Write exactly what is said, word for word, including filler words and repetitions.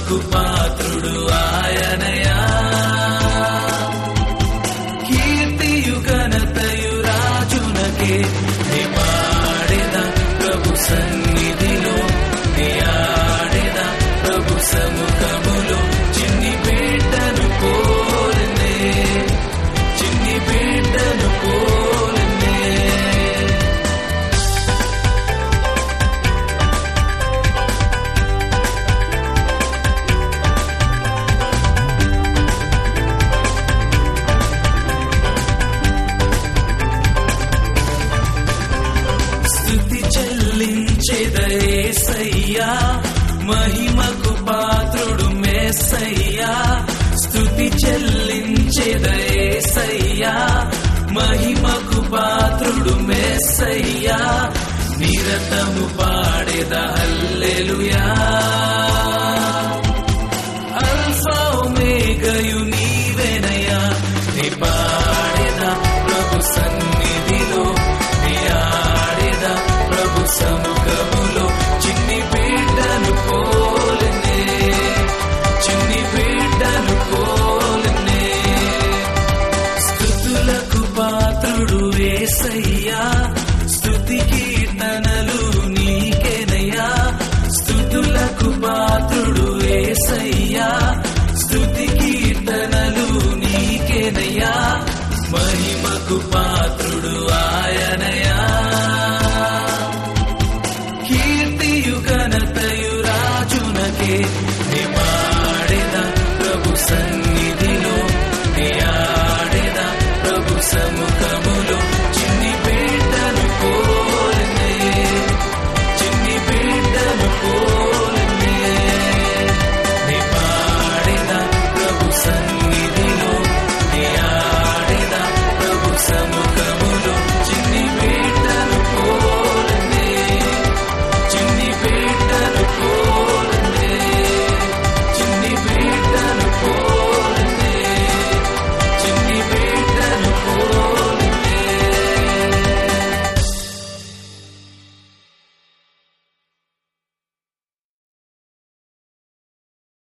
మహిమకు పాత్రుడు ఆయనయా. కీర్తియు ఘనతయు రాజునకే, నీ పాడెదా ప్రభు సన్నిధిలో, నీ ఆడెదా ప్రభు సముఖములో. చిన్ని బిడ్డను పోలనే, చిన్ని బిడ్డను పోలనే. స్తుతి చెల్లించెదయేసయ్యా, మహిమకు పాత్రుడు మెస్సయ్యా. స్తుతి చెల్లించెదయేసయ్యా, మహిమకు పాత్రుడు మెస్సయ్యా. నిరతము పాడెద హల్లెలూయా. అల్ఫా ఒమేగయు నీవేనయ్యా, నీ పాడెదా ప్రభు సన్నిధిలో, నీ ఆడెదా ప్రభు సముఖములో. చిన్ని బిడ్డను పోలనే, చిన్ని బిడ్డను పోలనే. స్తుతులకు పాత్రుడు యేసయ్యా, స్తుతి కీర్తనలు నీకేనయ్యా. స్తుతులకు పాత్రుడు యేసయ్యా, స్తుతి కీర్తనలు నీకేనయ్యా. మహిమకు పాత్రుడు ఆయనయా. కీర్తియు ఘనతయు రాజునకే, నీ పాడెదా ప్రభు సన్నిధిలో,